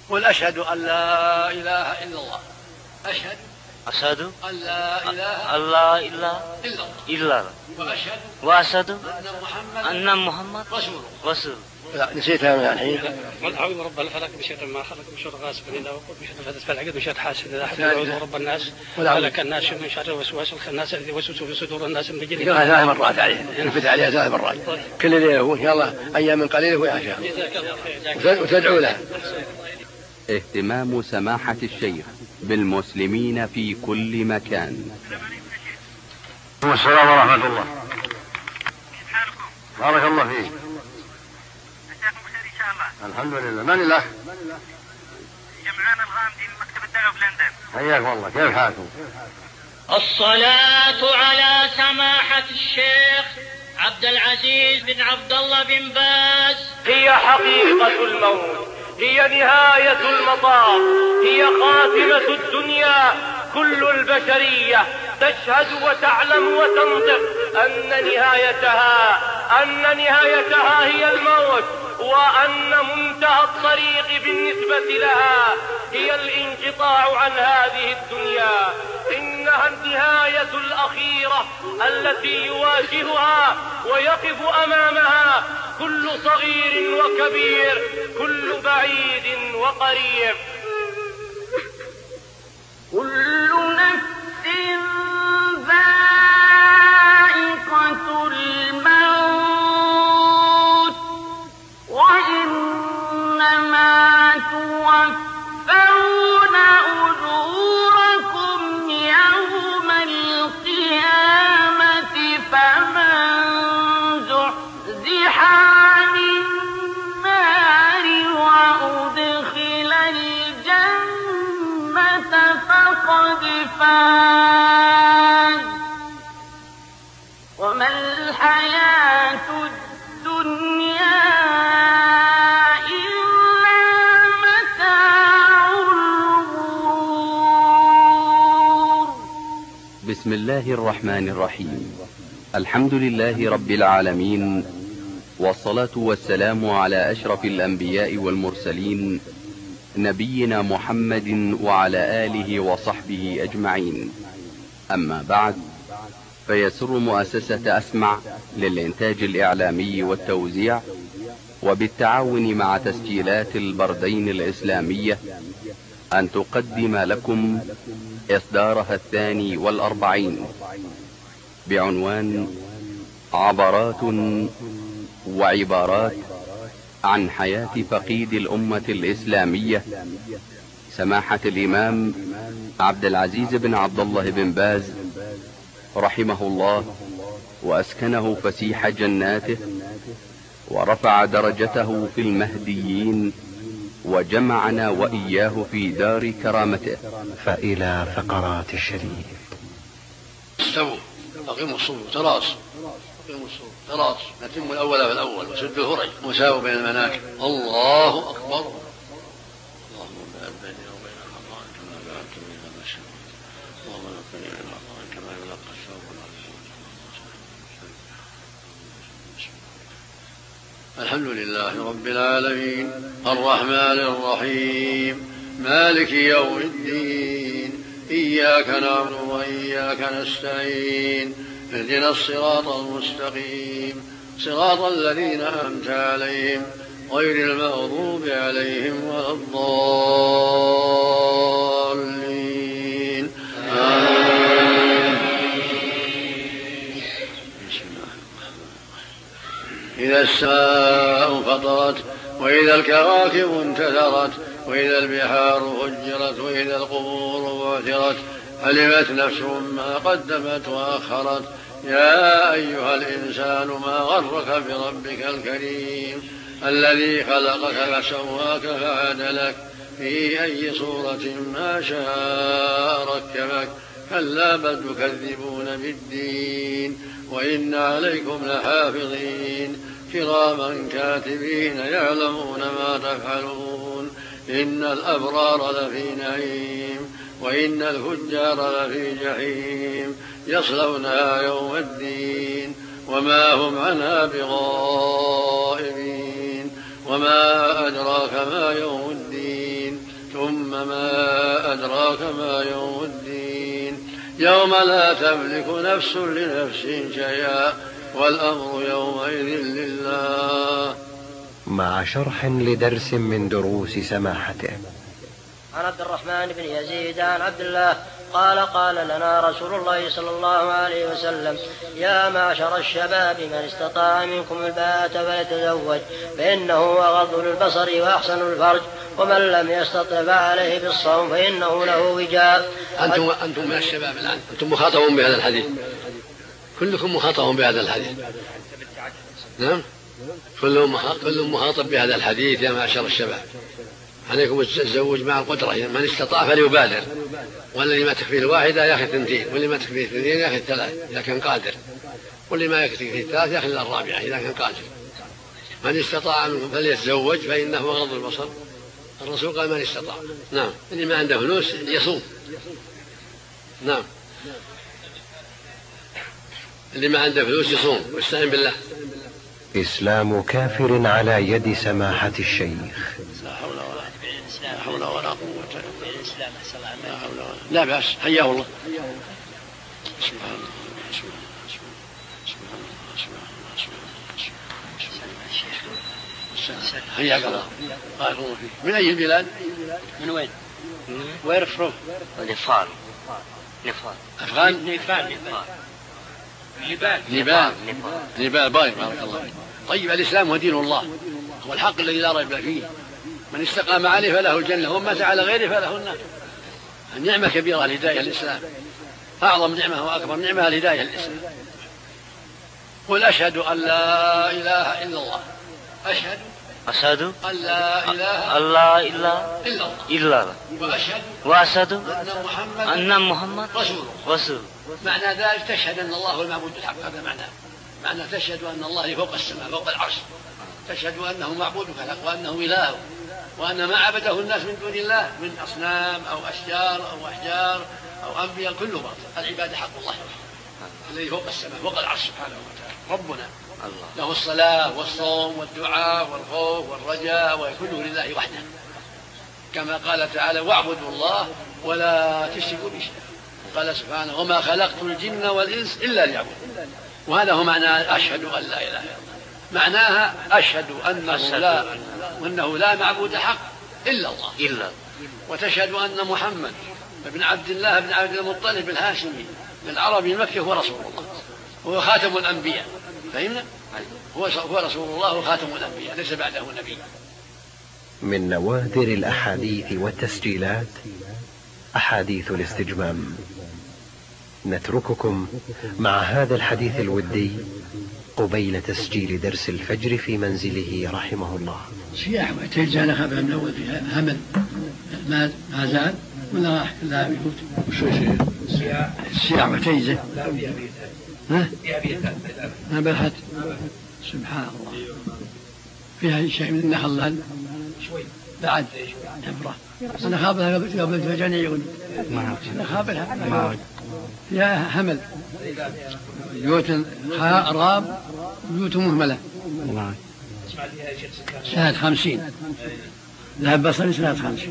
قل أشهد أن لا إله إلا الله. أشهد أن لا إله إلا الله وأشهد أن محمد رسول. لا نسيتها من الحين. قل أعوذ برب الفلق من شر ما خلق من شر غاسق إذا وقب من شر فتس فالعقد من شر حاسد إذا حسد أعوذ برب الناس ملك الناس من شر الوسواس الخناس الذي يوسوس في صدور الناس من الجن. يقولها 3 مرات عليه، ينفث عليها 3 مرات كل ليلة إن شاء الله، أيام قليلة ويعشى وتدعو لها. اهتمام سماحة الشيخ بالمسلمين في كل مكان. السلام ورحمة الله. بارك الله فيك. الحمد لله. من الأخ؟ جمعان الغامدي من مكتب الدعوة بلندن. حياكم الله. كيف حالكم؟ الصلاة على سماحة الشيخ عبد العزيز بن عبد الله بن باز. هي حقيقة الموت، هي نهاية المطاف، هي خاتمة الدنيا. كل البشرية تشهد وتعلم وتنطق أن نهايتها هي الموت، وأن منتهى الطريق بالنسبة لها هي الانقطاع عن هذه الدنيا. إنها النهاية الأخيرة التي يواجهها ويقف أمامها كل صغير وكبير، كل بعيد وقريب. كل نفس ذائقة الموت وإنما توفون أجوركم يوم القيامة فمن زحزح عن النار وأدخل الجنة فقد فاز وما الحياة الدنيا إلا متاع الغرور. بسم الله الرحمن الرحيم. الحمد لله رب العالمين، والصلاة والسلام على أشرف الأنبياء والمرسلين نبينا محمد وعلى آله وصحبه أجمعين. أما بعد، فيسر مؤسسة أسمع للإنتاج الإعلامي والتوزيع وبالتعاون مع تسجيلات البردين الإسلامية أن تقدم لكم إصدارها 42 بعنوان عبرات وعبارات عن حياة فقيد الأمة الإسلامية سماحة الإمام عبد العزيز بن عبد الله بن باز رحمه الله، وأسكنه فسيح جناته، ورفع درجته في المهديين، وجمعنا وإياه في دار كرامته. فإلى فقرات الشريف. استووا أقيموا الصفوف تراص، نتم الأول فالأول وسدوا الهرج وساووا بين المناكب. الله أكبر. اللهم بارك بيننا وبين الخطايا كما باركت بين المشرق، اللهم نقني من الخطايا كما ينقى الثوب الأبيض. الحمد لله رب العالمين الرحمن الرحيم مالك يوم الدين، إياك نعبد وإياك نستعين، اهدنا الصراط المستقيم، صراط الذين أنعمت عليهم غير المغضوب عليهم ولا الضالين. آمين. إذا السماء فطرت وإذا الكواكب انتثرت وإذا البحار فجرت وإذا القبور بعثرت علمت نفس ما قدمت وأخرت. يا أيها الإنسان ما غرك بربك الكريم الذي خلقك فسواك فعدلك في أي صورة ما شاء ركبك. كلا بل تكذبون بالدين وإن عليكم لحافظين كراما كاتبين يعلمون ما تفعلون. إن الأبرار لفي نعيم وإن الفجار لفي جحيم يصلونها يوم الدين وما هم عنها بغائبين. وما أدراك ما يوم الدين ثم ما أدراك ما يوم الدين يوم لا تملك نفس لنفس شيئا والأمر يومئذ لله. مع شرح لدرس من دروس سماحته. عن عبد الرحمن بن يزيد عن عبد الله قال لنا رسول الله صلى الله عليه وسلم: يا معشر الشباب من استطاع منكم الباءة فليتزوج فإنه أغض للبصر وأحسن الفرج ومن لم يستطع فعليه بالصوم فإنه له وجاء. أنتم من الشباب الآن أنتم مخاطبون بهذا الحديث، كلكم مخاطبون بهذا الحديث. نعم كلهم مخاطب بهذا الحديث. يا معشر الشباب عليكم التزوج مع القدرة، من استطاع فليبادر، والذي ما تكفيه الواحدة يأخذ 2، واللي ما تكفيه 2 يأخذ 3 إذا كان قادر، واللي ما يكفيه 3 يأخذ 4 إذا كان قادر. من استطاع منكم فليتزوج فإنه غض البصر. الرسول قال من استطاع. نعم اللي ما عنده فلوس يصوم. نعم اللي ما عنده فلوس يصوم واستعين بالله. إسلام كافر على يد سماحة الشيخ. لا حول ولا قوة لا بأس. حياه الله. سبحان الله. حياك الله. بارك الله فيك. من أي البلاد؟ من وين؟ وير فروم؟ نيبال. أفغان؟ نيبال. بارك الله. طيب الإسلام هو دين الله، هو الحق الذي لا ريب فيه، من استقام عليه فله الجنة ومن مات على غيره فله النار. النعمة كبيرة الهداية الإسلام، أعظم نعمة وأكبر نعمة الهداية الإسلام. قل أشهد أن لا إله إلا الله. أشهد أن لا إله إلا الله وأشهد أن محمد رسول. معنى ذلك تشهد أن الله هو المعبود الحق. هذا معنى تشهد أن الله فوق السماء فوق العرش، تشهد أنه معبودك الحق وأنه إله، وأن ما عبده الناس من دون الله من أصنام أو أشجار أو أحجار أو أنبياء كله باطل. العبادة حق الله الذي فوق السماء فوق العرش سبحانه وتعالى ربنا. له الصلاة والصوم والدعاء والخوف والرجاء وكله لله وحده، كما قال تعالى: واعبدوا الله ولا تشركوا به شيئا. قال سبحانه: وما خلقت الجن والإنس إلا ليعبدون. وهذا هو معنى أشهد أن لا إله إلا الله. معناها أشهد أنه لا معبود حق إلا الله، وتشهد أن محمد بن عبد الله بن عبد المطلب الهاشمي العربي المكي هو رسول الله، وهو خاتم الأنبياء. فهمنا؟ هو رسول الله وخاتم الأنبياء، ليس بعده نبي. من نوادر الأحاديث والتسجيلات أحاديث الاستجمام. نترككم مع هذا الحديث الودي قبيل تسجيل درس الفجر في منزله رحمه الله. سياح وتجعل خبر من أول فيها همل ما زال ولا راح لا بيفوت. سياح وتجزة ما بلحت. سبحان الله. فيها شيء من النخل بعد تفرح. أنا خابرها قبل فجاني يقول أنا خابرها فيها همل. بيوت راب بيوت مهملة. سنة 50 ذهب بصري سنة 50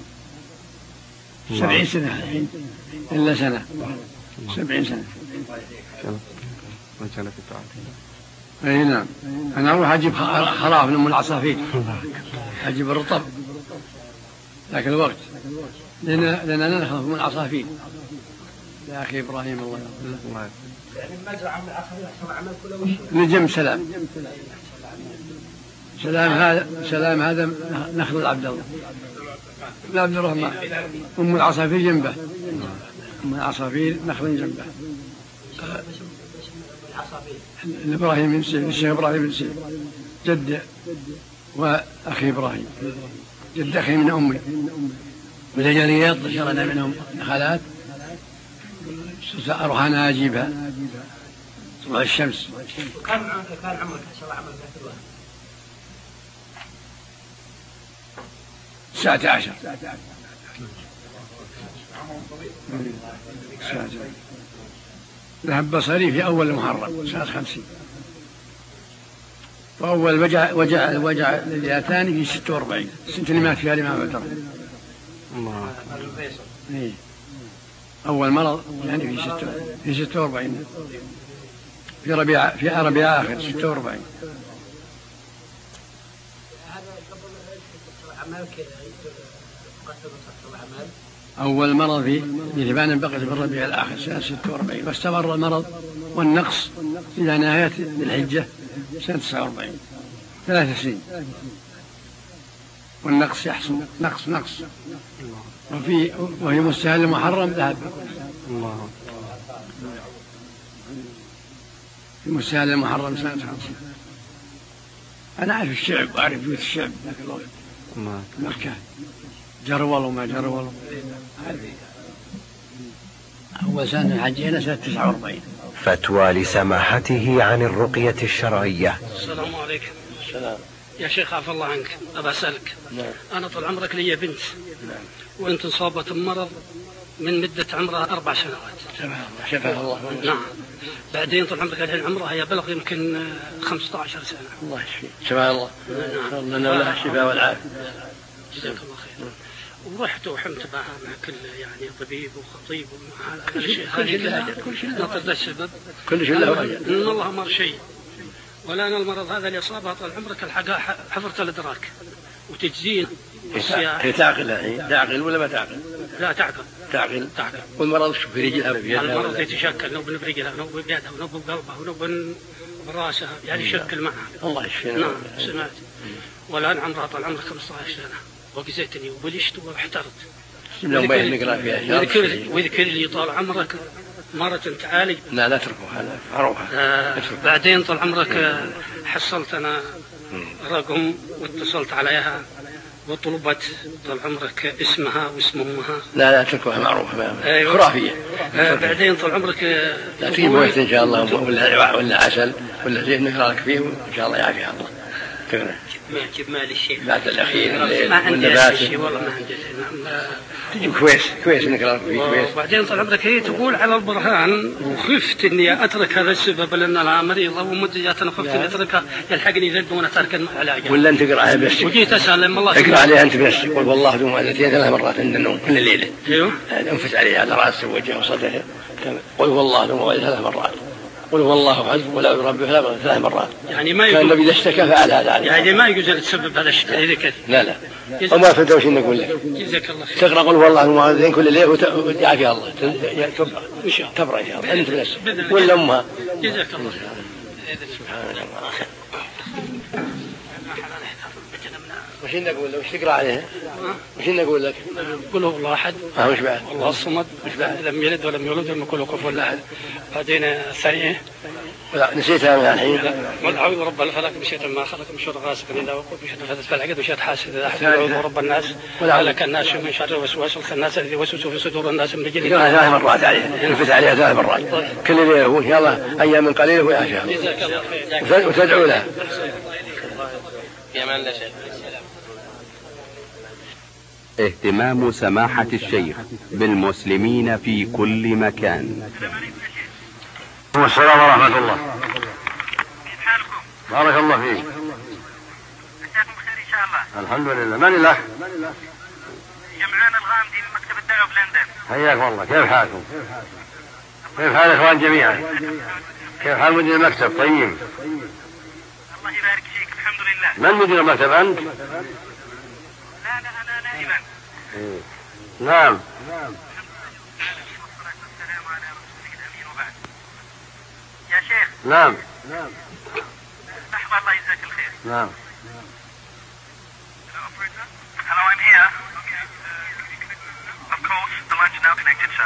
70 سنة الحين إلا سنة 70 سنة. أي نعم. أنا أروح أجيب خراف من العصافير، أجيب الرطب ذاك الوقت لأننا نخاف من العصافير. يا أخي إبراهيم الله يغفر له. نجم سلام هذا نخل العبد الله لا عبد الرحمن. أم العصافير جنبه، أم العصافير نخل جنبه. إبراهيم الشيخ إبراهيم السيد جد وأخي إبراهيم جد أخي من أمي بالجريات شرنا منهم نخلات. أروح أنا أجيبها طلوع الشمس. كان عمرك شرع عمرك في الوقت 19 ذهب بصري في أول المحرم سنة 50، وأول وجع الثاني في 46 السنة اللي مات فيها الإمام أبو بكر أول مرض يعني في 46 في ربيع آخر 46. أول مرض في ذبان بقيت في الربيع الآخر سنة 46، واستمر المرض والنقص إلى نهاية ذي الحجة سنة 49، 3 سنين، والنقص يحصل نقص وفي مستهل المحرم ذهب. في مستهل المحرم سنة 50. أنا أعرف الشعب وأعرف بيوت الشعب ذاك الوقت مكة جرول وما جرول. أول سنة الحج هنا سنة 49. فتوى لسماحته عن الرقية الشرعية. السلام عليكم. السلام. يا شيخ عفى الله عنك، أبا أسألك. أنا طول عمرك لي بنت، وأنت انصابت بمرض من مدة عمرها 4 سنوات. شفاها الله. نعم. بعدين طول عمرك الحين عمرها هي بلغ يمكن 15 سنة. الله يشفيك. شفاها الله. نعم. لنا ولها الشفاء والعافية. جزاك الله خير. ورحت وحمت معها مع كل يعني طبيب وخطيب ومع كل شيء نطرد السبب كل شيء له أجل. إن الله أمر شيء، ولا المرض هذا اللي أصابها طال عمرك الحقها حفرة الإدراك وتجزين. هي تعقل الحين؟ تعقل ولا ما تعقل؟ لا تعقل. والمرض في رجلها وبيدها؟ المرض يتشكل نوب برجلها ونوب بيدها ونوب بقلبها ونوب براسها، يعني يشكل معها. الله يشفينا. نعم سمعت. والآن عمرها طال عمرك 15 سنة، وقزيتني وبلشت واحترت. وذكر لي طال عمرك مرة تعالج. لا اتركوا هذا معروفة. بعدين طال عمرك حصلت أنا رقم واتصلت عليها وطلبت طال عمرك اسمها واسم أمها. لا اتركوها معروفة. خرافية. بعدين طال عمرك لا تجيب مويت إن شاء الله ولا عسل ولا زين نقرأ لك فيه إن شاء الله يعافيها الله. جيب مال الشيخ بعد الأخير ما عندي شيء والله ما عندي. تجيب كويس نقرأ فيه كويس. بعدين طال عمرك هي تقول على البرهان، وخفت إني أترك هذا السبب لأن أنا مريضة ومدة أنا خفت إني أتركها يلحقني ذنب وأنا تارك العلاج. ولا أنت تقرأها بنفسك. وجيت أسأل لما الله اقرأ عليها أنت بنفسك. قل والله دوم 3 مرات عند النوم كل ليلة. انفس عليها على رأسه ووجهه وصدره. قل والله دوم 3 مرات. قل والله حسب ولا يربي 3 مرات. يعني ما كان النبي إذا اشتكى فعل هذا عليه. يعني ما يجوز تسبب هذا الشيء إذا كذا. لا وما فهمت وش نقول لك. جزاك الله خير. تقرأ قل والله المعاذين كل ليلة ويعافيها الله. تبرأ إن شاء الله أنت بنفسك ولا أمها. جزاك الله خير. سبحان الله. وش نقول لك؟ وش تقرأ عليه؟ وش نقول لك؟ قل هو الله أحد. وش بعد؟ الله الصمد. وش بعد؟ لم يلد ولم يولد ولم يكن له كفوا أحد. بعدين الثانية نسيتها من الحين. قل أعوذ برب الفلق من شر ما خلق من شر غاسق إذا وقب من شر فتنة العقد من شر حاسد إذا حسد أعوذ برب الناس هلك الناس من شر الوسواس الخناس الذي يوسوس في صدور الناس من رجل. 3 مرات عليه. ينفث عليها 3 مرات. كل ليلة هو إن شاء الله أيام قليلة ويعافيها. وتدعو لها. اهتمام سماحة الشيخ بالمسلمين في كل مكان. السلام ورحمة الله. كيف حالكم؟ بارك الله فيك. مساكم بخير إن شاء الله. الحمد لله. من الأخ؟ جمعان الغامدي من مكتب الدعوة بلندن. حياك والله. كيف حالكم؟ كيف حال الإخوان جميعا؟ كيف حال مدير المكتب؟ طيب. الله يبارك فيك. الحمد لله. من مدير المكتب أنت؟ لا أنا نائبا. نعم. يا شيخ. نعم. لحظة الله يجزاك الخير. نعم. Hello, I'm here. Of course, the line's now connected, sir.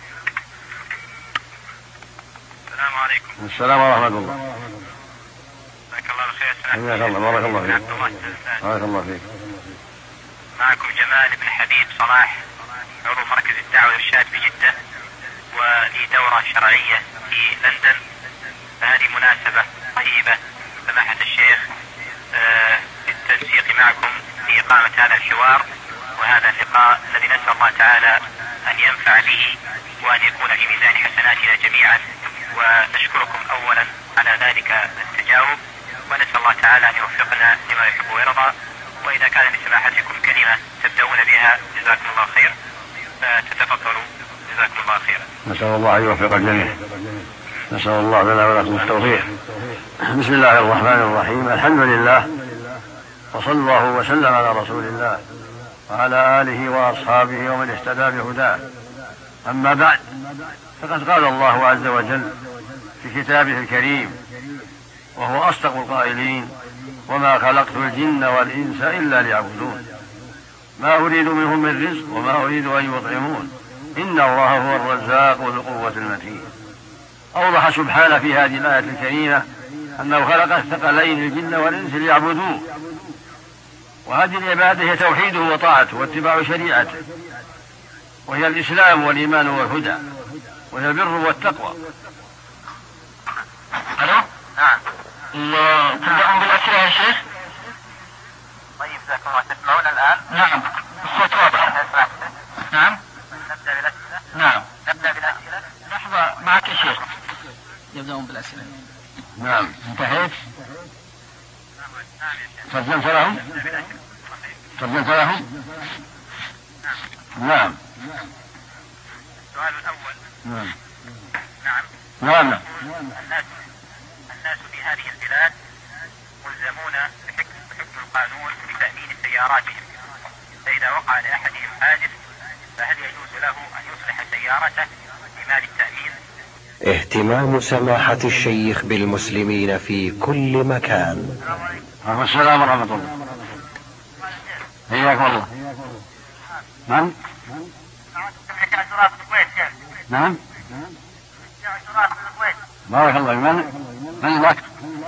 السلام عليكم. السلام ورحمة الله. جزاك الله خير. حياك الله. بارك الله فيك. بارك الله فيك. معكم جمال بن حبيب صلاح، عضو مركز الدعوة والإرشاد بجدة، ولي دورة شرعية في لندن. فهذه مناسبة طيبة سماحة الشيخ بالتنسيق معكم في إقامة هذا الحوار وهذا اللقاء الذي نسأل الله تعالى أن ينفع به وأن يكون في ميزان حسناتنا جميعا، ونشكركم أولا على ذلك التجاوب، ونسأل الله تعالى أن يوفقنا لما يحب ويرضى، وإذا كان لسماحتكم كلمة تبدأون بها جزاكم الله خير فتتفضلوا جزاكم الله خيرا. نسأل الله أن يوفق الجميع. نسأل الله لنا ولكم التوفيق. بسم الله الرحمن الرحيم. الحمد لله وصلى الله وسلم على رسول الله وعلى آله وأصحابه ومن اهتدى بهداه. أما بعد، فقد قال الله عز وجل في كتابه الكريم وهو أصدق القائلين: وما خلقت الجن والإنس إلا ليعبدون ما أريد منهم من رزق وما أريد أن يطعمون إن الله هو الرزاق ذو القوة المتين. أوضح سبحانه في هذه الآية الكريمة أنه خلق الثقلين الجن والإنس ليعبدوه، وهذه العبادة هي توحيده وطاعته واتباع شريعته، وهي الإسلام والإيمان والهدى، وهي البر والتقوى. ألو؟ نعم. تبدأون بالأسئلة يا شيخ؟ طيب جزاكم الله. تسمعون الآن؟ نعم، الصوت واضح. نعم. نبدأ بالأسئلة؟ نعم. نبدأ بالأسئلة؟ لحظة، معك يا شيخ. يبدأون بالأسئلة. نعم. انتهيت؟ سجلت لهم؟ سجلت لهم؟ نعم. السؤال الأول. نعم. نعم. نعم. الناس في هذه البلاد ملزمون بحكم القانون بتأمين سياراتهم، فإذا وقع لأحدهم حادث فهل يجوز له أن يصلح سيارته بمال التأمين؟ اهتمام سماحة الشيخ بالمسلمين في كل مكان. السلام ورحمة الله. حياكم الله. من؟ نعم. بارك الله. من ذاك؟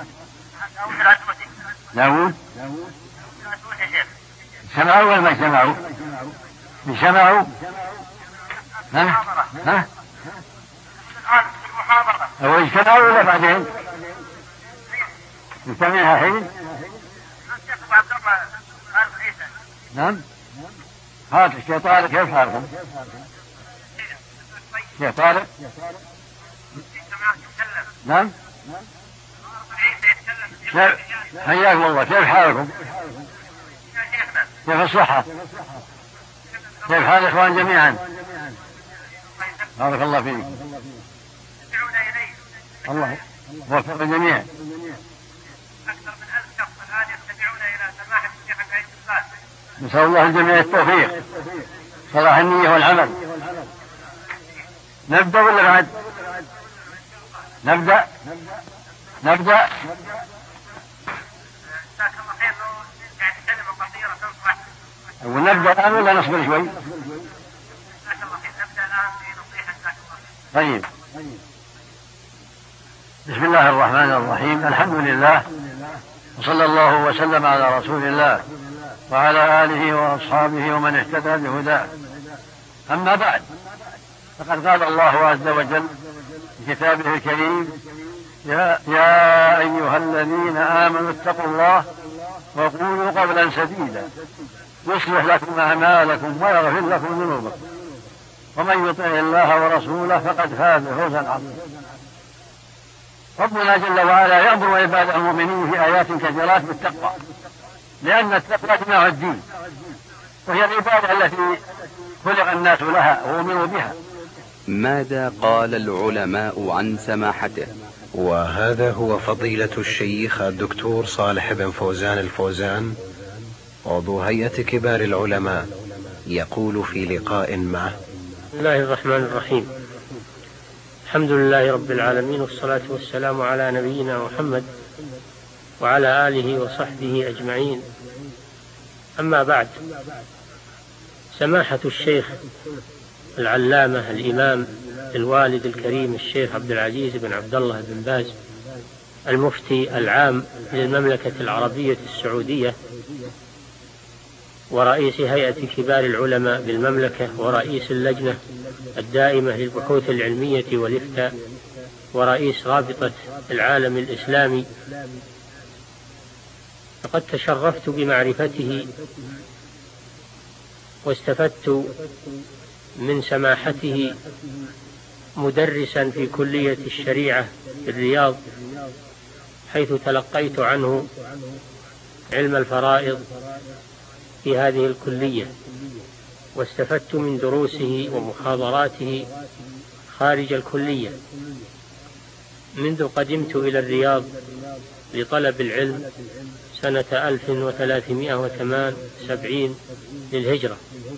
داود. سمعوا ولا ما سمعوا؟ سمعوا؟ ها؟ أو اجتمعوا ولا بعدين؟ نسمعها حين؟ نعم. هات الشيخ طارق، كيف حالكم؟ شيخ طارق؟ نعم. حياكم الله. كيف حالكم؟ كيف الصحة؟ كيف حال الإخوان جميعا؟ بارك الله فيك. الله وفق الجميع. أكثر من 1000 شخص الآن يستمعون إلى سماحة الشيخ العيد القاسم. نسأل الله الجميع التوفيق، صلاح النية والعمل. نبدأ ولا بعد؟ نبدأ. ونبدأ الآن ولا نصبر شوي؟ طيب. بسم الله الرحمن الرحيم. الحمد لله وصلى الله وسلم على رسول الله وعلى آله وأصحابه ومن اهتدى بهداه. أما بعد، فقد قال الله عز وجل في كتابه الكريم: يا أيها الذين آمنوا اتقوا الله وقولوا قولا سديدا يصلح لكم أعمالكم ويغفر لكم ذنوبكم ومن يطع الله ورسوله فقد فاز فوزا عظيما. ربنا جل وعلا يأمر عباده المؤمنين في آيات كثيرات بالتقوى، لأن التقوى جماع الدين، وهي العبادة التي خلق الناس لها وأمروا بها. ماذا قال العلماء عن سماحته؟ وهذا هو فضيلة الشيخ الدكتور صالح بن فوزان الفوزان، عضو هيئة كبار العلماء، يقول في لقاء معه: بسم الله الرحمن الرحيم. الحمد لله رب العالمين، والصلاة والسلام على نبينا محمد وعلى آله وصحبه أجمعين. أما بعد، سماحة الشيخ العلامة الإمام الوالد الكريم الشيخ عبد العزيز بن عبد الله بن باز، المفتي العام للمملكة العربية السعودية ورئيس هيئة كبار العلماء بالمملكة ورئيس اللجنة الدائمة للبحوث العلمية والإفتاء ورئيس رابطة العالم الإسلامي، فقد تشرفت بمعرفته واستفدت من سماحته مدرسا في كلية الشريعة في الرياض، حيث تلقيت عنه علم الفرائض في هذه الكلية، واستفدت من دروسه ومحاضراته خارج الكلية منذ قدمت إلى الرياض لطلب العلم سنة 1378 للهجرة.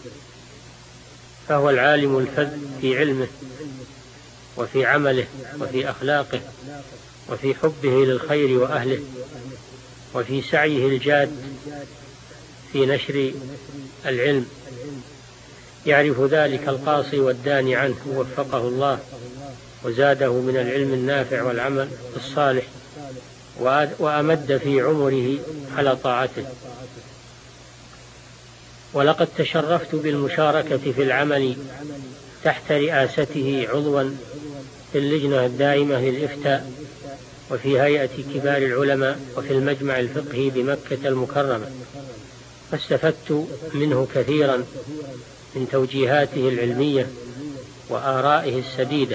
فهو العالم الفذ في علمه وفي عمله وفي أخلاقه وفي حبه للخير وأهله وفي سعيه الجاد في نشر العلم. يعرف ذلك القاصي والداني عنه وفقه الله وزاده من العلم النافع والعمل الصالح وأمد في عمره على طاعته. ولقد تشرفت بالمشاركة في العمل تحت رئاسته عضوا في اللجنة الدائمة للإفتاء وفي هيئة كبار العلماء وفي المجمع الفقهي بمكة المكرمة، فاستفدت منه كثيرا من توجيهاته العلمية وآرائه السديدة،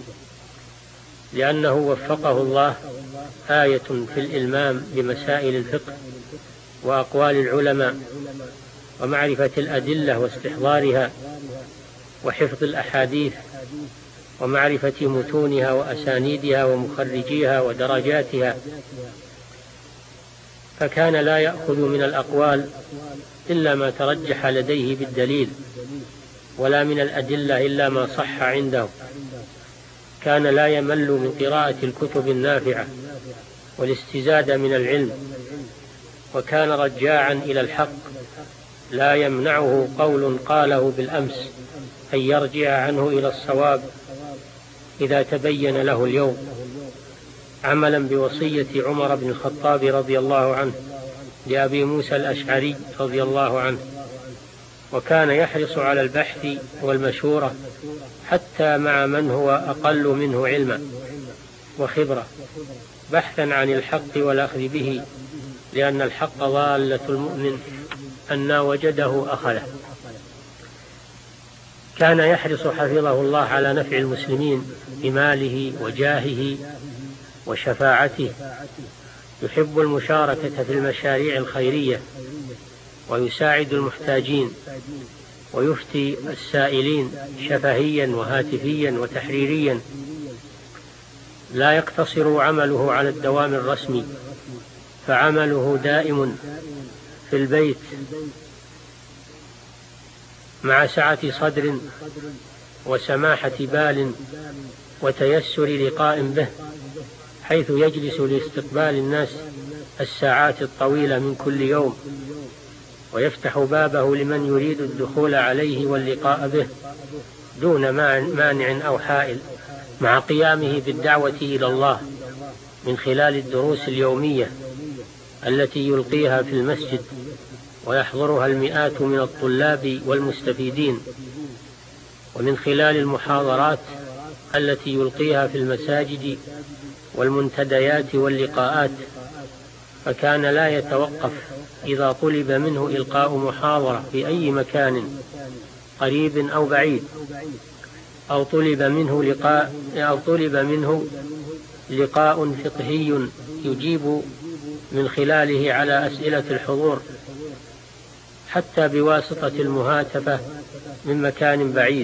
لأنه وفقه الله آية في الإلمام بمسائل الفقه وأقوال العلماء ومعرفة الأدلة واستحضارها وحفظ الأحاديث ومعرفة متونها وأسانيدها ومخرجيها ودرجاتها، فكان لا يأخذ من الأقوال إلا ما ترجح لديه بالدليل، ولا من الأدلة إلا ما صح عنده. كان لا يمل من قراءة الكتب النافعة والاستزادة من العلم، وكان رجاعا إلى الحق لا يمنعه قول قاله بالأمس أن يرجع عنه إلى الصواب إذا تبين له اليوم، عملا بوصية عمر بن الخطاب رضي الله عنه لأبي موسى الأشعري رضي الله عنه. وكان يحرص على البحث والمشورة حتى مع من هو أقل منه علما وخبرة، بحثا عن الحق والأخذ به، لأن الحق ضالة المؤمن أن وجده أخذه. كان يحرص حفظه الله على نفع المسلمين بماله وجاهه وشفاعته، يحب المشاركة في المشاريع الخيرية ويساعد المحتاجين ويفتي السائلين شفهيا وهاتفيا وتحريريا. لا يقتصر عمله على الدوام الرسمي، فعمله دائم في البيت مع سعة صدر وسماحة بال وتيسر لقاء به، حيث يجلس لاستقبال الناس الساعات الطويلة من كل يوم، ويفتح بابه لمن يريد الدخول عليه واللقاء به دون مانع أو حائل، مع قيامه بالدعوة إلى الله من خلال الدروس اليومية التي يلقيها في المسجد ويحضرها المئات من الطلاب والمستفيدين، ومن خلال المحاضرات التي يلقيها في المساجد والمنتديات واللقاءات. فكان لا يتوقف إذا طلب منه إلقاء محاضرة في أي مكان قريب أو بعيد، أو طلب منه لقاء فقهي يجيب من خلاله على أسئلة الحضور، حتى بواسطة المهاتفة من مكان بعيد.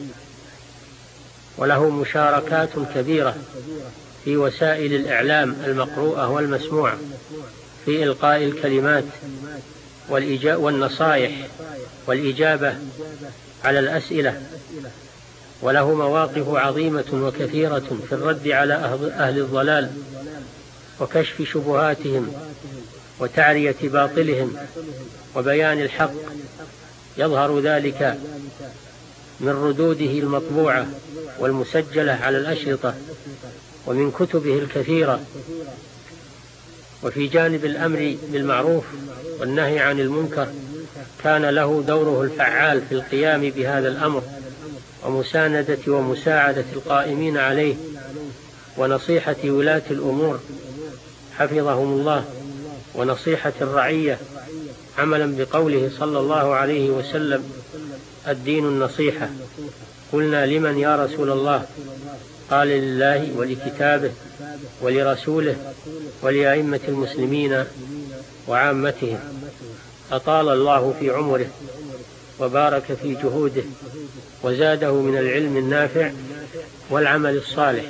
وله مشاركات كبيرة في وسائل الإعلام المقروءة والمسموعة في إلقاء الكلمات والنصائح والإجابة على الأسئلة، وله مواقف عظيمة وكثيرة في الرد على أهل الضلال وكشف شبهاتهم وتعرية باطلهم وبيان الحق. يظهر ذلك من ردوده المطبوعة والمسجلة على الأشرطة ومن كتبه الكثيرة. وفي جانب الأمر بالمعروف والنهي عن المنكر كان له دوره الفعال في القيام بهذا الأمر ومساندة ومساعدة القائمين عليه ونصيحة ولاة الأمور حفظهم الله ونصيحة الرعية، عملا بقوله صلى الله عليه وسلم: الدين النصيحة. قلنا: لمن يا رسول الله؟ قال: لله ولكتابه ولرسوله ولأئمة المسلمين وعامتهم، أطال الله في عمره وبارك في جهوده وزاده من العلم النافع والعمل الصالح.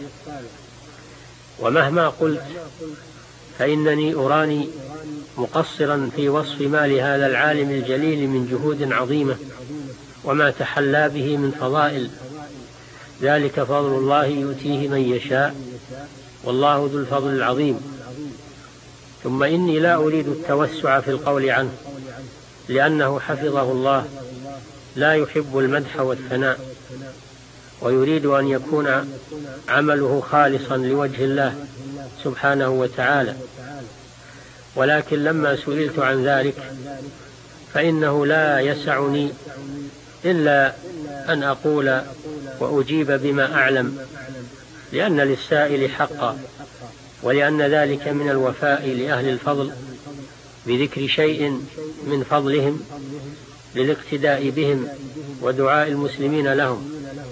ومهما قلت فإنني أراني مقصرا في وصف ما لهذا العالم الجليل من جهود عظيمة وما تحلى به من فضائل، ذلك فضل الله يؤتيه من يشاء والله ذو الفضل العظيم. ثم إني لا أريد التوسع في القول عنه، لأنه حفظه الله لا يحب المدح والثناء، ويريد أن يكون عمله خالصا لوجه الله سبحانه وتعالى. ولكن لما سئلت عن ذلك فإنه لا يسعني إلا أن أقول وأجيب بما أعلم، لأن للسائل حقا، ولأن ذلك من الوفاء لأهل الفضل بذكر شيء من فضلهم للاقتداء بهم ودعاء المسلمين لهم.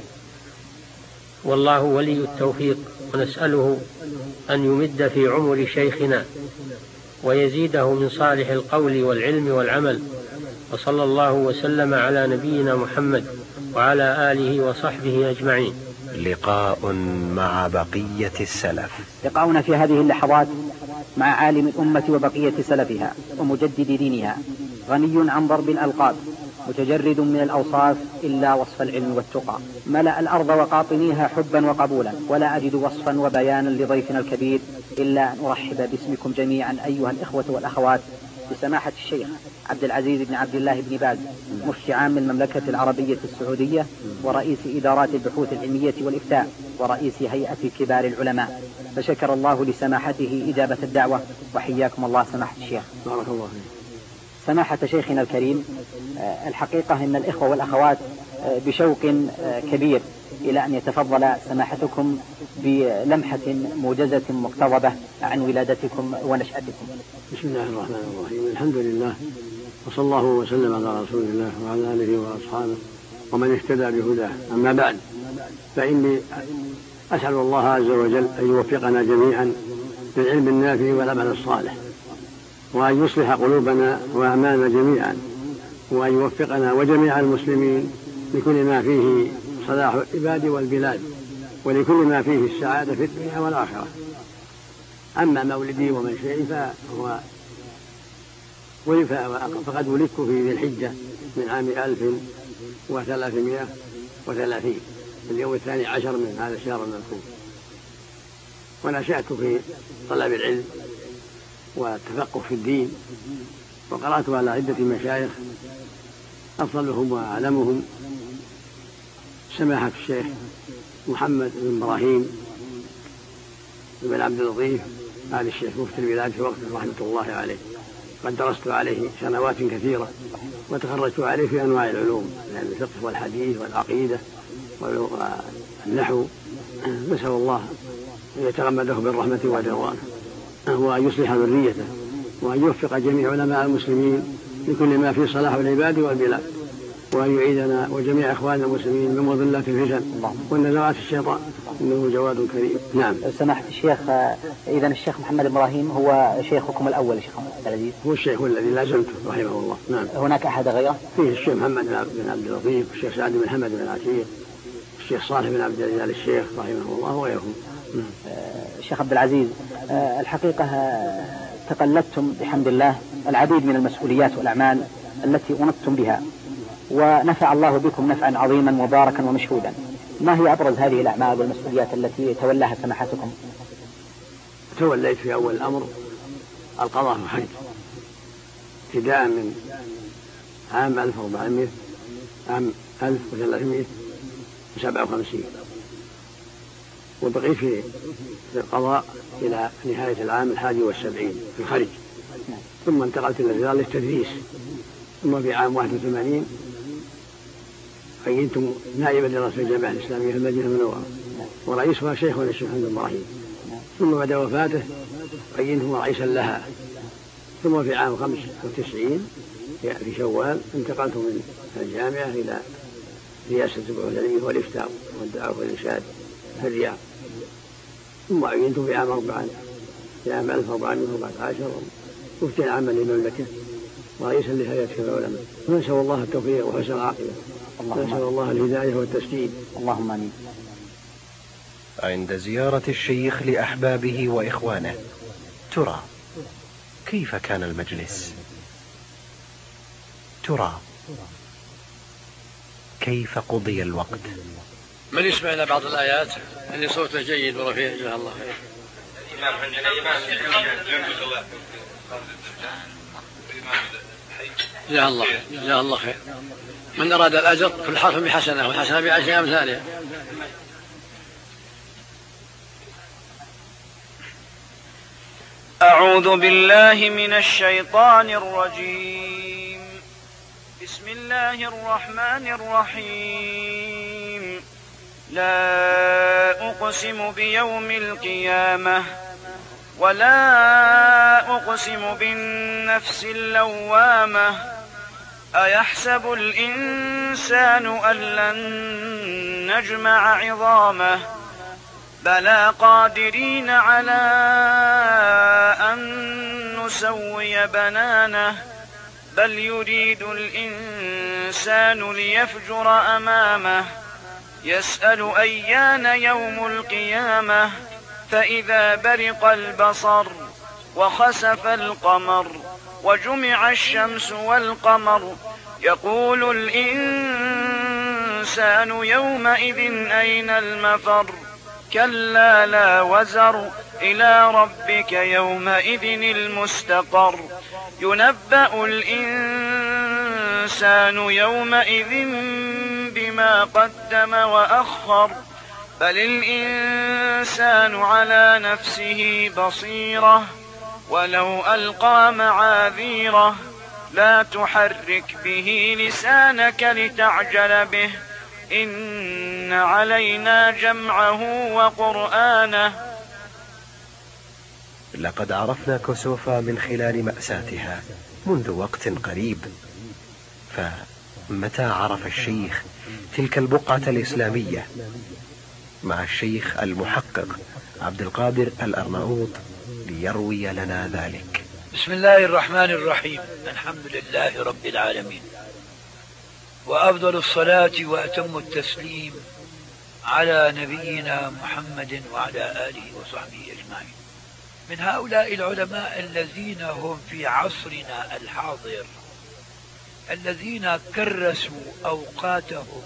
والله ولي التوفيق، ونسأله أن يمد في عمر شيخنا ويزيده من صالح القول والعلم والعمل. وصلى الله وسلم على نبينا محمد وعلى آله وصحبه أجمعين. لقاء مع بقية السلف. لقاؤنا في هذه اللحظات مع عالم الأمة وبقية سلفها ومجدد دينها، غني عن ضرب الألقاب، متجرد من الأوصاف إلا وصف العلم والتقى، ملأ الأرض وقاطنيها حبا وقبولا. ولا أجد وصفا وبيانا لضيفنا الكبير إلا أن أرحب باسمكم جميعا أيها الإخوة والأخوات بسماحة الشيخ عبد العزيز بن عبد الله بن باز، مفتي عام المملكة العربية السعودية ورئيس إدارات البحوث العلمية والإفتاء ورئيس هيئة كبار العلماء. فشكر الله لسماحته إجابة الدعوة، وحياكم الله سماحة الشيخ. بارك الله فيك. سماحة شيخنا الكريم، الحقيقة أن الإخوة والأخوات بشوق كبير إلى أن يتفضل سماحتكم بلمحة موجزة مقتضبة عن ولادتكم ونشأتكم. بسم الله الرحمن الرحيم، الحمد لله، وصلى الله وسلم على رسول الله وعلى آله وأصحابه ومن اهتدى بهداه. أما بعد، فإني أسأل الله عز وجل أن يوفقنا جميعا للعلم النافع والعمل الصالح، وأن يصلح قلوبنا وأعمالنا جميعا، وأن يوفقنا وجميع المسلمين لكل ما فيه صلاح العباد والبلاد، ولكل ما فيه السعادة في الدنيا والآخرة. أما مولدي ومنشئي فقد ولدت في ذي الحجة من عام 1330 في اليوم 12 من هذا الشهر المذكور، ونشأت في طلب العلم والتفقه في الدين، وقرأت على عدة مشايخ أفضلهم وأعلمهم سماحة الشيخ محمد بن إبراهيم بن عبد اللطيف آل الشيخ مفتي البلاد في وقت رحمة الله عليه. قد درست عليه سنوات كثيرة وتخرجت عليه في أنواع العلوم، يعني الفقه والحديث والعقيدة والنحو. نسأل الله أن يتغمده بالرحمة والرضوان، وأن يصلح ذريته، وأن يوفق جميع علماء المسلمين لكل ما فيه صلاح العباد والبلاد، وأن يعيدنا وجميع إخواننا المسلمين من مضلات الفتن والنزغات الشيطان، إنه جواد كريم. نعم. سماحة الشيخ، إذن الشيخ محمد إبراهيم هو شيخكم الأول، الشيخ عبد العزيز؟ هو الشيخ الذي لازمته رحمه الله. نعم. هناك أحد غيره؟ فيه الشيخ محمد بن عبد اللطيف، الشيخ سعد بن حمد بن عتيق، الشيخ صالح بن عبد العزيز الشيخ رحمه الله وغيرهم. الشيخ عبد العزيز، الحقيقة تقلدتم بحمد الله العديد من المسؤوليات والأعمال التي أنطتم بها، ونفع الله بكم نفعا عظيما مباركا ومشهودا. ما هي أبرز هذه الأعمال والمسؤوليات التي تولاها سماحتكم؟ توليت في أول الأمر القضاء في الحج ابتداء من عام 1357، وبقيت في القضاء إلى نهاية العام 71 في الخارج، ثم انتقلت إلى الرياض للتدريس، ثم في عام 81 عينت نائبا لرئيس الجامعة الإسلامية في المدينة المنورة، ورئيسها شيخنا الشيخ محمد إبراهيم، ثم بعد وفاته عينته رئيسا لها، ثم في عام 95 في شوال انتقلت من الجامعة إلى رئاسة البحوث العلمية والإفتاء والدعوة والإرشاد في الرياض، ثم عينت في عام 1414 مفتيا عاما للمملكة ورئيسا لهيئة العلماء، ونسأل الله التوفيق وحسن العاقبة، نسأل الله الهداية والتسديد. اللهم آمين. عند زيارة الشيخ لأحبابه وإخوانه، ترى كيف كان المجلس؟ ترى كيف قضي الوقت؟ من يسمع إلى بعض الآيات اللي صوته جيد ورفيع جزاه الله خير. الإمام عندنا إمام جزاه الله خير. من أراد الأجر كل حرف بحسنة والحسنة بعشر أمثالها. أعوذ بالله من الشيطان الرجيم. بسم الله الرحمن الرحيم. لا أقسم بيوم القيامة ولا أقسم بالنفس اللوامة. أيحسب الإنسان أن لن نجمع عظامه بلى قادرين على أن نسوي بنانه بل يريد الإنسان ليفجر أمامه يسأل أيان يوم القيامة فإذا برق البصر وخسف القمر وجمع الشمس والقمر يقول الإنسان يومئذ أين المفر كلا لا وزر إلى ربك يومئذ المستقر ينبأ الإنسان يومئذ بما قدم وأخر بل الإنسان على نفسه بصيرة ولو ألقى معاذيره لا تحرك به لسانك لتعجل به إن علينا جمعه وقرآنه. لقد عرفنا كسوفا من خلال مأساتها منذ وقت قريب، فمتى عرف الشيخ تلك البقعة الإسلامية؟ مع الشيخ المحقق عبد القادر الأرناؤوط ليروي لنا ذلك. بسم الله الرحمن الرحيم. الحمد لله رب العالمين، وأفضل الصلاة وأتم التسليم على نبينا محمد وعلى آله وصحبه أجمعين. من هؤلاء العلماء الذين هم في عصرنا الحاضر، الذين كرسوا أوقاتهم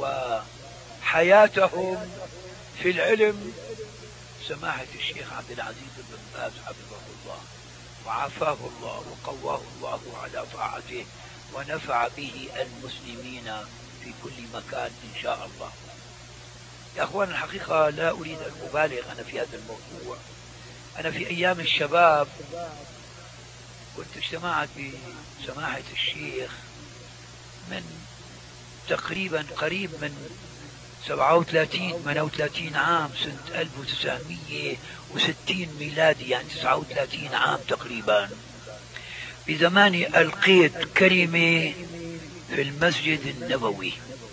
وحياتهم في العلم، سماحة الشيخ عبد العزيز بن باز حفظه الله وعافاه الله وقواه الله على طاعته ونفع به المسلمين في كل مكان إن شاء الله. يا أخوان، الحقيقة لا أريد أن أبالغ أنا في هذا الموضوع. أنا في أيام الشباب كنت اجتمعت بسماحة الشيخ من تقريبا قريب من 37 عام، سنة 1960 ميلادي، يعني 39 عام تقريبا. بزماني ألقيت كلمة في المسجد النبوي.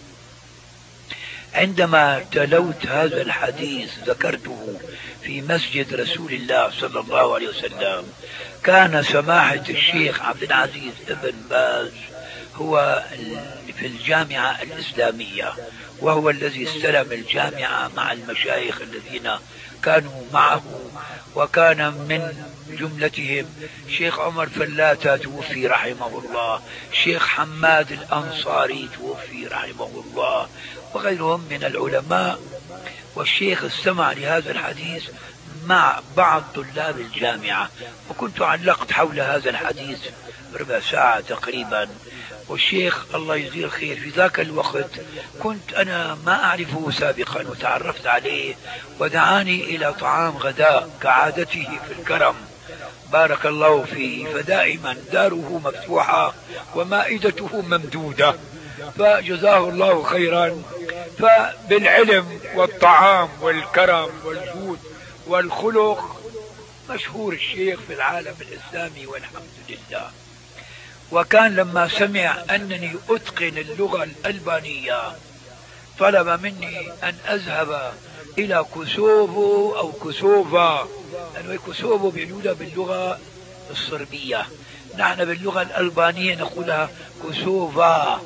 عندما تلوت هذا الحديث ذكرته في مسجد رسول الله صلى الله عليه وسلم. كان سماحة الشيخ عبد العزيز بن باز هو في الجامعة الإسلامية، وهو الذي استلم الجامعة مع المشايخ الذين كانوا معه، وكان من جملتهم شيخ عمر فلاتة توفي رحمه الله، شيخ حماد الأنصاري توفي رحمه الله، وغيرهم من العلماء. والشيخ استمع لهذا الحديث مع بعض طلاب الجامعة، وكنت علقت حول هذا الحديث ربع ساعة تقريبا. والشيخ الله يجزيه الخير في ذاك الوقت كنت أنا ما أعرفه سابقا، وتعرفت عليه ودعاني إلى طعام غداء كعادته في الكرم، بارك الله فيه، فدائما داره مفتوحة ومائدته ممدودة، فجزاه الله خيرا. فبالعلم والطعام والكرم والجود والخلق مشهور الشيخ في العالم الإسلامي والحمد لله. وكان لما سمع أنني أتقن اللغة الألبانية طلب مني أن أذهب إلى كوسوفو أو كوسوفا، لأنه كوسوفو بيقولها باللغة الصربية، نحن باللغة الألبانية نقولها كوسوفا.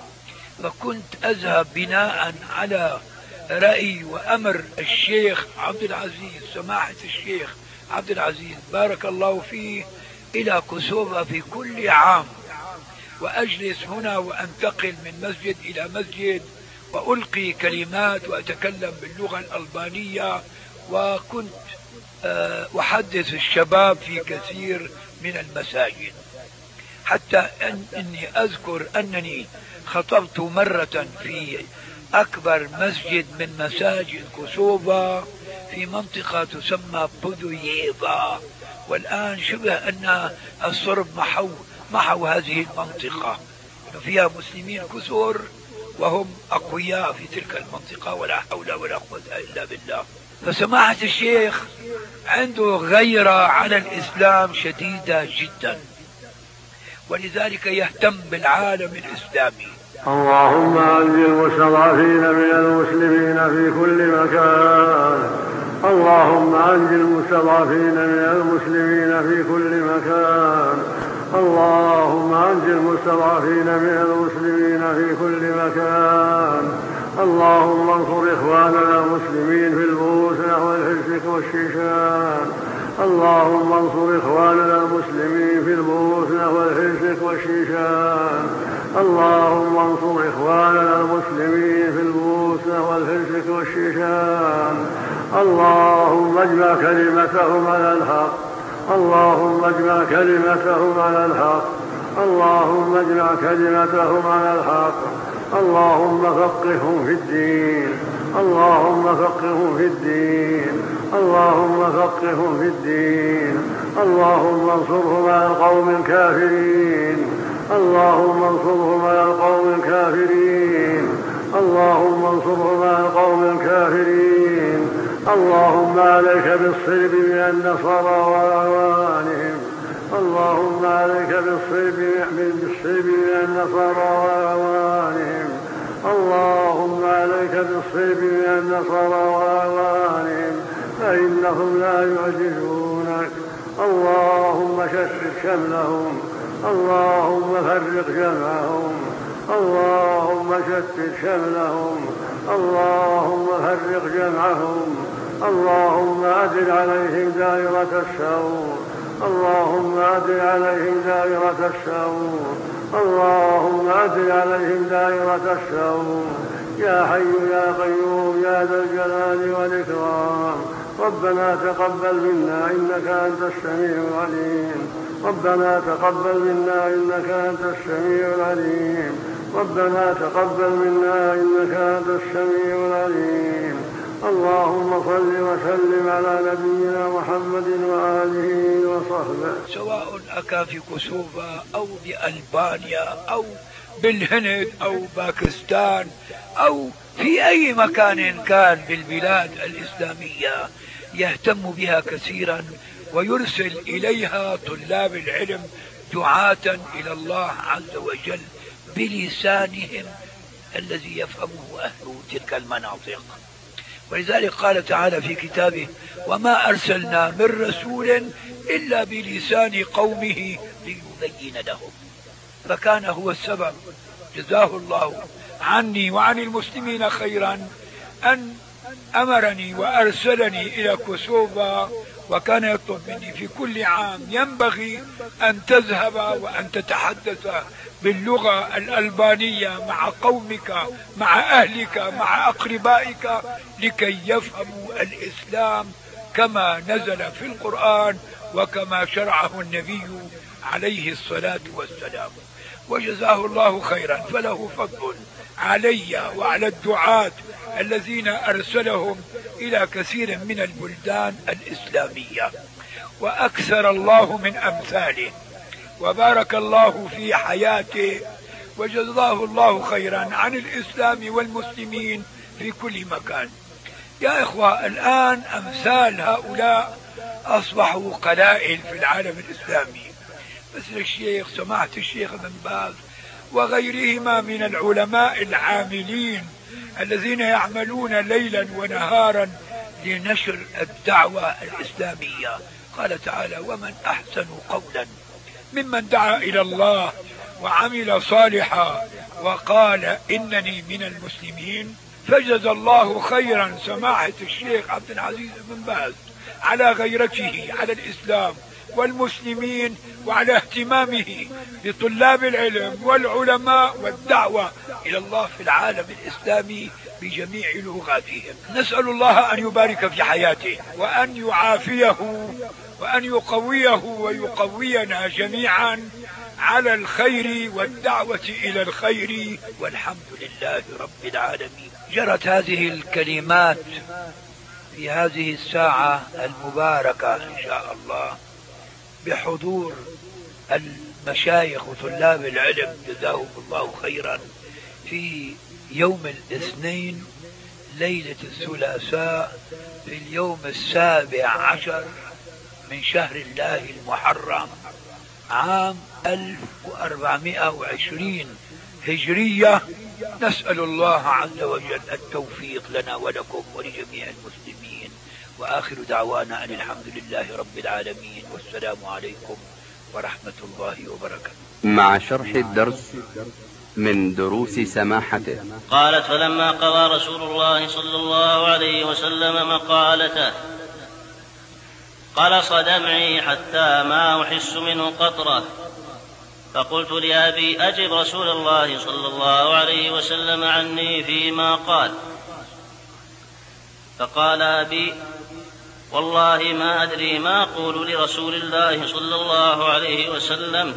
فكنت أذهب بناء على رأي وأمر الشيخ عبد العزيز، سماحة الشيخ عبد العزيز بارك الله فيه، إلى كوسوفا في كل عام، وأجلس هنا وأنتقل من مسجد إلى مسجد وألقي كلمات وأتكلم باللغة الألبانية، وكنت أحدث الشباب في كثير من المساجد، حتى أني أذكر أنني خطبت مرة في أكبر مسجد من مساجد كوسوفا في منطقة تسمى بودوييفا، والآن شبه أن الصرب محوا هذه المنطقة، فيها مسلمين كثر وهم أقوياء في تلك المنطقة، ولا حول ولا قوة إلا بالله. فسماحة الشيخ عنده غيرة على الإسلام شديدة جدا، ولذلك يهتم بالعالم الإسلامي. اللهم أنجِ المستضعفين من المسلمين في كل مكان، اللهم أنجِ المستضعفين من المسلمين في كل مكان، اللهم أنجِ المستضعفين من المسلمين في كل مكان، اللهم انصر إخواننا المسلمين في البوسنة والهرسك والشيشان، اللهم انصر إخواننا المسلمين في البوسنة والهرسك والشيشان، اللهم انصر إخواننا المسلمين في البوسنة والهرسك والشيشان، اللهم اجمع كلمتهم على الحق، اللهم اجمع كلمتهم على الحق، اللهم اجمع كلمتهم على الحق، اللهم فقههم في الدين، اللهم فقههم في الدين، اللهم فقههم في الدين، اللهم انصرهم على القوم الكافرين، اللهم انصرهم على القوم الكافرين، اللهم انصرهم على القوم الكافرين، اللهم عليك بالصلب من النصارى وأعوانهم، اللهم عليك بالصلب من النصارى وأعوانهم، اللهم عليك بالصلب من النصارى وأعوانهم، فإنهم لا يعجزونك، اللهم شتت شملهم، اللهم فرق جمعهم، اللهم شتت شملهم، اللهم فرق جمعهم، اللهم أدل عليهم دائرة الشر، اللهم أدل عليهم دائرة الشر، اللهم أدل عليهم دائرة الشر، يا حي يا قيوم يا ذا الجلال والإكرام. ربنا تقبل منا إنك أنت السميع العليم، ربنا تقبل منا إنك أنت السميع العليم، ربنا تقبل منا إنك أنت السميع العليم. اللهم صل وسلم على نبينا محمد وآله وصحبه. سواء أكان في كوسوفا أو بألبانيا أو بالهند أو باكستان أو في أي مكان كان بالبلاد الإسلامية، يهتم بها كثيرا ويرسل إليها طلاب العلم دعاة إلى الله عز وجل بلسانهم الذي يفهمه أهل تلك المناطق. ولذلك قال تعالى في كتابه: وما أرسلنا من رسول إلا بلسان قومه ليبين لهم. فكان هو السبب، جزاه الله عني وعن المسلمين خيرا، أن أمرني وأرسلني إلى كوسوفا، وكان يطلب مني في كل عام ينبغي أن تذهب وأن تتحدث باللغة الألبانية مع قومك، مع أهلك، مع أقربائك، لكي يفهموا الإسلام كما نزل في القرآن وكما شرعه النبي عليه الصلاة والسلام. وجزاه الله خيرا، فله فضل علي وعلى الدعاة الذين أرسلهم إلى كثير من البلدان الإسلامية، وأكثر الله من أمثاله، وبارك الله في حياته، وجزاه الله خيرا عن الإسلام والمسلمين في كل مكان. يا إخوة، الآن أمثال هؤلاء أصبحوا قلائل في العالم الإسلامي، مثل الشيخ سماحة الشيخ ابن باز وغيرهما من العلماء العاملين الذين يعملون ليلا ونهارا لنشر الدعوة الإسلامية قال تعالى: ومن أحسن قولا ممن دعا إلى الله وعمل صالحا وقال إنني من المسلمين. فجزى الله خيرا سماحة الشيخ عبد العزيز بن باز على غيرته على الإسلام والمسلمين وعلى اهتمامه بطلاب العلم والعلماء والدعوة إلى الله في العالم الإسلامي بجميع لغاتهم. نسأل الله أن يبارك في حياته وأن يعافيه وأن يقويه ويقوينا جميعا على الخير والدعوة إلى الخير، والحمد لله رب العالمين. جرت هذه الكلمات في هذه الساعة المباركة إن شاء الله بحضور المشايخ وطلاب العلم جزاهم الله خيرا في يوم الاثنين ليلة الثلاثاء في اليوم 17 من شهر الله المحرم عام 1420 هجرية. نسأل الله عز وجل التوفيق لنا ولكم ولجميع المسلمين، وآخر دعوانا أن الحمد لله رب العالمين، والسلام عليكم ورحمة الله وبركاته. مع شرح الدرس من دروس سماحته. قالت: فلما قضى رسول الله صلى الله عليه وسلم مقالته قلص دمعي حتى ما أحس منه قطرة، فقلت لأبي: أجب رسول الله صلى الله عليه وسلم عني فيما قال. فقال أبي: والله ما أدري ما أقول لرسول الله صلى الله عليه وسلم.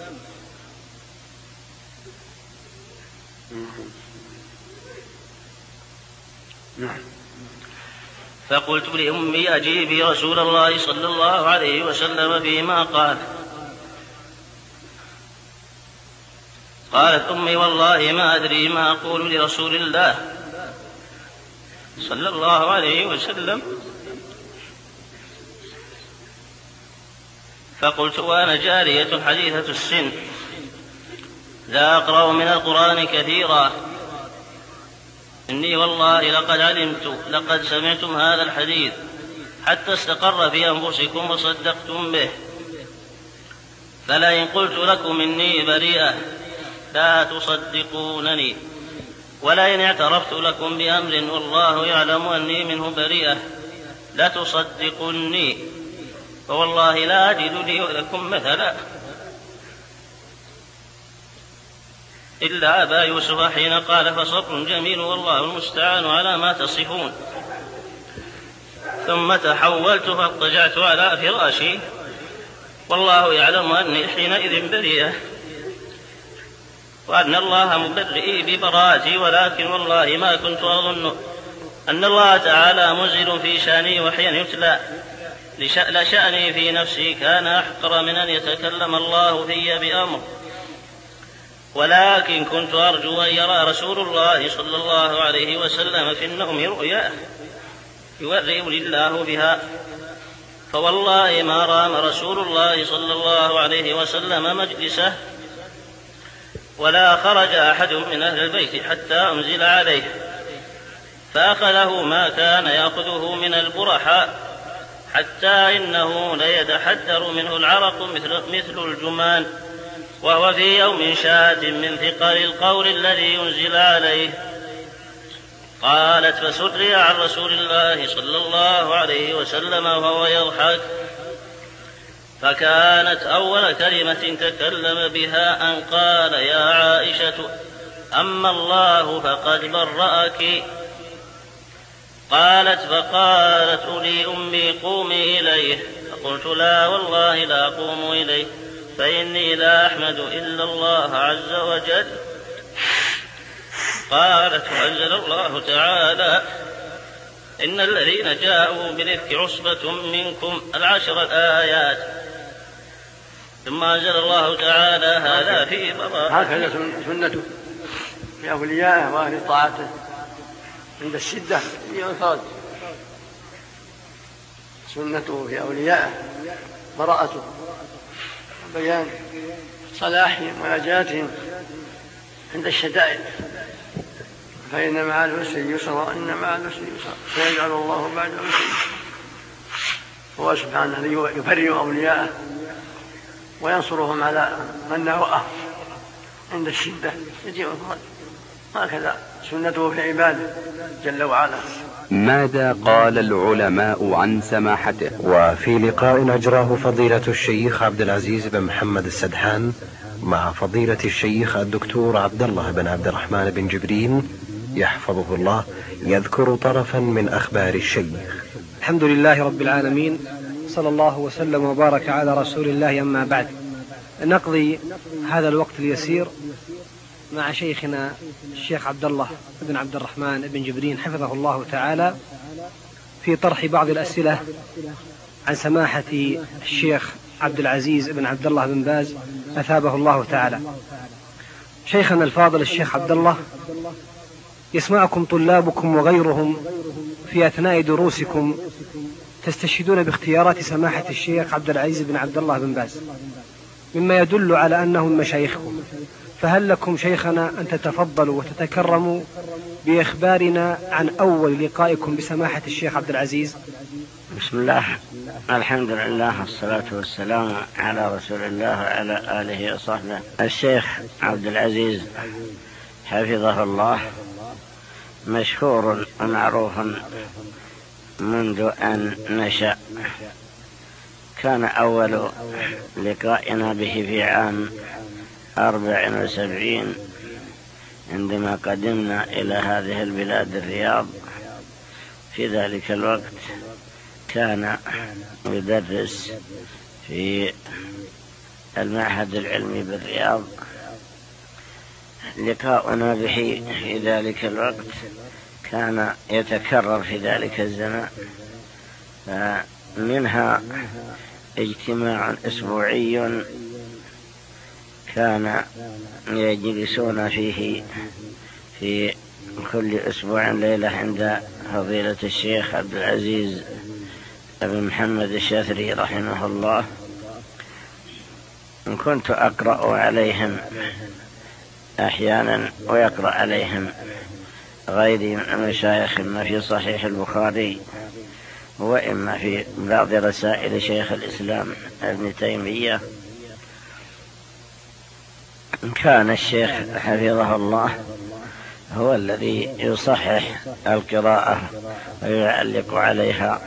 فقلت لأمي: أجيبي رسول الله صلى الله عليه وسلم فيما قال. قالت أمي: والله ما أدري ما أقول لرسول الله صلى الله عليه وسلم. فقلت: وأنا جارية حديثة السن لا أقرأ من القرآن كثيرا، إني والله لقد سمعتم هذا الحديث حتى استقر في أنفسكم وصدقتم به، فلئن قلت لكم إني بريئة لا تصدقونني، ولئن اعترفت لكم بأمر والله يعلم أني منه بريئة لتصدقني، فوالله لا أجد لي ولكم مثلا إلا أبا يوسف حين قال: فصبر جميل والله المستعان على ما تصفون. ثم تحولت فاضطجعت على فراشي والله يعلم أني حينئذ بريئة، وأن الله مبرئي ببراءتي، ولكن والله ما كنت أظن أن الله تعالى منزل في شأني وحيا يتلى، لشأني في نفسي كان أحقر من أن يتكلم الله في بأمر، ولكن كنت أرجو أن يرى رسول الله صلى الله عليه وسلم في النوم رؤياه يورئني الله بها، فوالله ما رام رسول الله صلى الله عليه وسلم مجلسه ولا خرج أحد من أهل البيت حتى أنزل عليه، فأخذه ما كان يأخذه من البرحاء حتى إنه ليتحدر منه العرق مثل الجمان، وهو في يوم شاد من ثقل القول الذي ينزل عليه. قالت: فسري عن رسول الله صلى الله عليه وسلم وهو يضحك، فكانت أول كلمة تكلم بها أن قال: يا عائشة أما الله فقد برأك. قالت: فقالت لي أمي: قومي إليه. فقلت: لا والله لا أقوم إليه، فإني لا أحمد إلا الله عز وجل. قالت: وأنزل الله تعالى: إن الذين جاءوا بالإفك عصبة منكم 10 الآيات. ثم أنزل الله تعالى: هذا في براءة. هكذا سنته في أوليائه وأهل طاعته عند الشدة ينفرد، سنته في أوليائه براءته وبيان صلاحهم ونجاتهم عند الشدائد، فإن مع العسر يسرا إن مع العسر يسرا سيجعل الله بعد عسر. هو سبحانه يفرج أولياءه وينصرهم على من نوأه عند الشدة، هكذا سنته في عباده جل وعلا. ماذا قال العلماء عن سماحته؟ وفي لقاء أجراه فضيلة الشيخ عبد العزيز بن محمد السدحان مع فضيلة الشيخ الدكتور عبد الله بن عبد الرحمن بن جبرين يحفظه الله، يذكر طرفا من أخبار الشيخ. الحمد لله رب العالمين، صلى الله وسلم وبارك على رسول الله. أما بعد، نقضي هذا الوقت اليسير مع شيخنا الشيخ عبد الله بن عبد الرحمن بن جبرين حفظه الله تعالى في طرح بعض الأسئلة عن سماحة الشيخ عبد العزيز بن عبد الله بن باز أثابه الله تعالى. شيخنا الفاضل الشيخ عبد الله، يسمعكم طلابكم وغيرهم في أثناء دروسكم تستشهدون باختيارات سماحة الشيخ عبد العزيز بن عبد الله بن باز، مما يدل على أنه من مشايخكم، فهل لكم شيخنا أن تتفضلوا وتتكرموا بإخبارنا عن أول لقائكم بسماحة الشيخ عبد العزيز؟ بسم الله، الحمد لله، والصلاة والسلام على رسول الله وعلى آله وصحبه. الشيخ عبد العزيز حفظه الله مشهور ومعروف منذ أن نشأ. كان أول لقائنا به في عام 74 عندما قدمنا إلى هذه البلاد الرياض. في ذلك الوقت كان يدرس في المعهد العلمي بالرياض. لقاؤنا به في ذلك الوقت كان يتكرر في ذلك الزمان، فمنها اجتماع أسبوعي كان يجلسون فيه في كل أسبوع ليلة عند فضيلة الشيخ عبد العزيز بن محمد الشاثري رحمه الله. كنت أقرأ عليهم أحيانا ويقرأ عليهم غيري من المشايخ، إما في صحيح البخاري وإما في بعض رسائل شيخ الإسلام ابن تيمية. كان الشيخ حفظه الله هو الذي يصحح القراءة ويعلق عليها،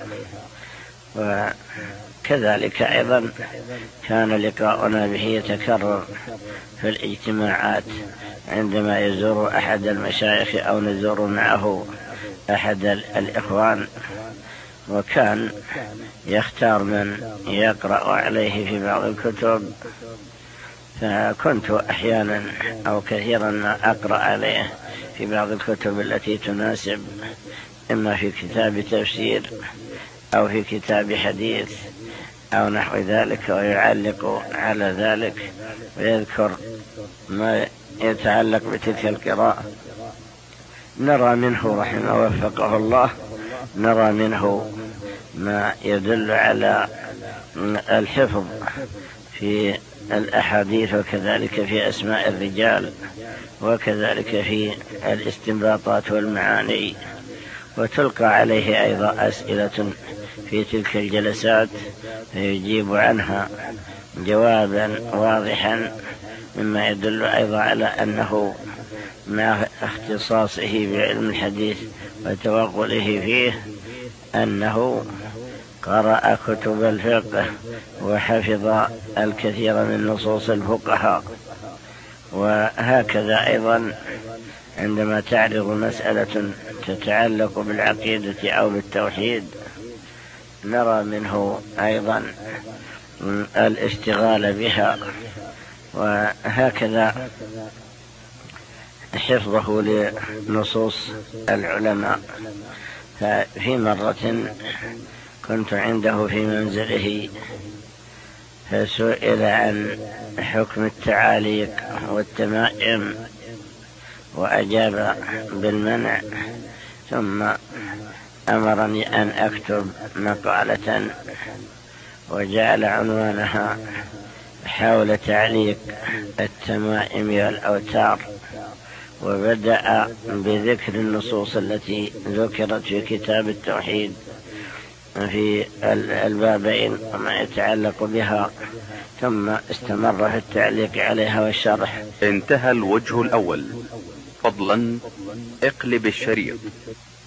وكذلك أيضا كان لقاؤنا به يتكرر في الاجتماعات عندما يزور أحد المشايخ أو نزور معه أحد الإخوان، وكان يختار من يقرأ عليه في بعض الكتب، فكنت أحيانا أو كثيرا ما أقرأ عليه في بعض الكتب التي تناسب، إما في كتاب تفسير أو في كتاب حديث أو نحو ذلك، ويعلق على ذلك ويذكر ما يتعلق بتلك القراءة. نرى منه رحمه وفقه الله، نرى منه ما يدل على الحفظ في الأحاديث، وكذلك في أسماء الرجال، وكذلك في الاستنباطات والمعاني. وتلقى عليه أيضا أسئلة في تلك الجلسات فيجيب عنها جوابا واضحا، مما يدل أيضا على أنه مع اختصاصه بعلم الحديث وتوغله فيه أنه قرأ كتب الفقه وحفظ الكثير من نصوص الفقهاء. وهكذا أيضا عندما تعرض مسألة تتعلق بالعقيدة أو بالتوحيد نرى منه أيضا الاشتغال بها. وهكذا حفظه لنصوص العلماء. ففي مرة كنت عنده في منزله فسئل عن حكم التعاليق والتمائم وأجاب بالمنع، ثم أمرني أن أكتب مقالة وجعل عنوانها حول تعليق التمائم والأوتار، وبدأ بذكر النصوص التي ذكرت في كتاب التوحيد في البابين وما يتعلق بها، ثم استمر في التعليق عليها والشرح. انتهى الوجه الأول. فضلا اقلب الشريط.